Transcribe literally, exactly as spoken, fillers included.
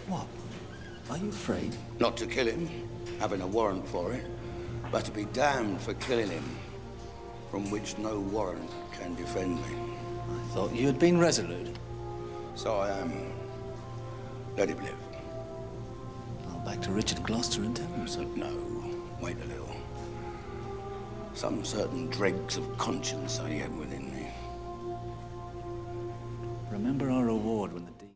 What? Are you afraid? Not to kill him, having a warrant for it, but to be damned for killing him, from which no warrant can defend me. I thought you had been resolute. So I am. Let him live. Well, back to Richard Gloucester and Thames. No, wait a little. Some certain dregs of conscience I have within me.